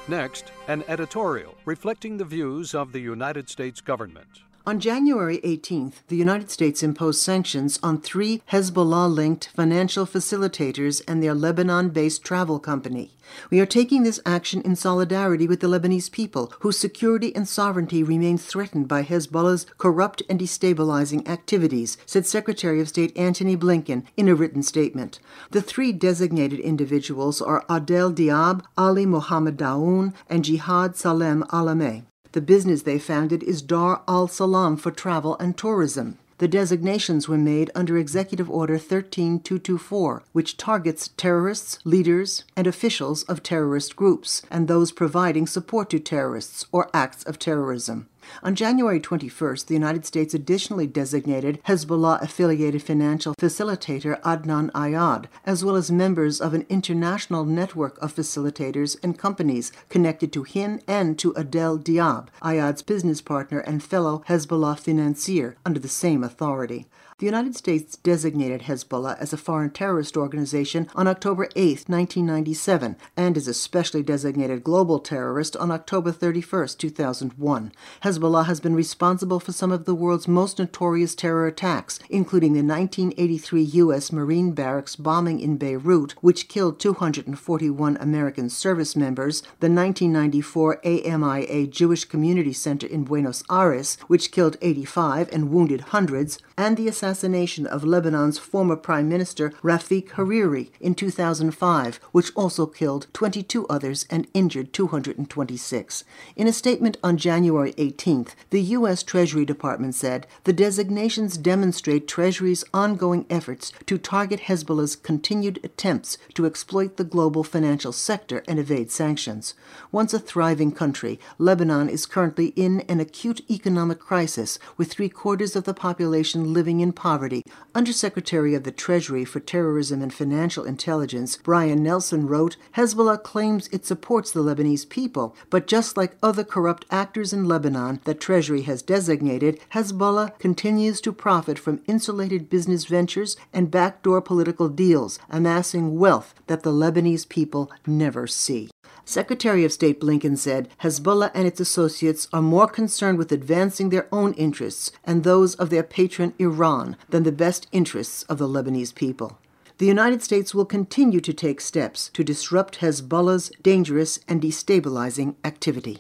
Next, an editorial reflecting the views of the United States government. On January 18th, the United States imposed sanctions on 3 Hezbollah-linked financial facilitators and their Lebanon-based travel company. We are taking this action in solidarity with the Lebanese people, whose security and sovereignty remain threatened by Hezbollah's corrupt and destabilizing activities, said Secretary of State Antony Blinken in a written statement. The 3 designated individuals are Adel Diab, Ali Mohammed Daoun, and Jihad Salem Alameh. The business they founded is Dar al-Salam for Travel and Tourism. The designations were made under Executive Order 13224, which targets terrorists, leaders, and officials of terrorist groups, and those providing support to terrorists or acts of terrorism. On January 21st, the United States additionally designated Hezbollah-affiliated financial facilitator Adnan Ayad, as well as members of an international network of facilitators and companies connected to him and to Adel Diab, Ayad's business partner and fellow Hezbollah financier, under the same authority. The United States designated Hezbollah as a foreign terrorist organization on October 8, 1997, and as a specially designated global terrorist on October 31, 2001. Hezbollah has been responsible for some of the world's most notorious terror attacks, including the 1983 U.S. Marine barracks bombing in Beirut, which killed 241 American service members, the 1994 AMIA Jewish Community Center in Buenos Aires, which killed 85 and wounded hundreds, and the assassination of Lebanon's former Prime Minister Rafik Hariri in 2005, which also killed 22 others and injured 226. In a statement on January 18th, the U.S. Treasury Department said the designations demonstrate Treasury's ongoing efforts to target Hezbollah's continued attempts to exploit the global financial sector and evade sanctions. Once a thriving country, Lebanon is currently in an acute economic crisis, with 3/4 of the population living in poverty. Undersecretary of the Treasury for Terrorism and Financial Intelligence, Brian Nelson, wrote, Hezbollah claims it supports the Lebanese people, but just like other corrupt actors in Lebanon that Treasury has designated, Hezbollah continues to profit from insulated business ventures and backdoor political deals, amassing wealth that the Lebanese people never see. Secretary of State Blinken said Hezbollah and its associates are more concerned with advancing their own interests and those of their patron Iran than the best interests of the Lebanese people. The United States will continue to take steps to disrupt Hezbollah's dangerous and destabilizing activity.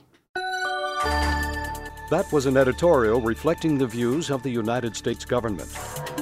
That was an editorial reflecting the views of the United States government.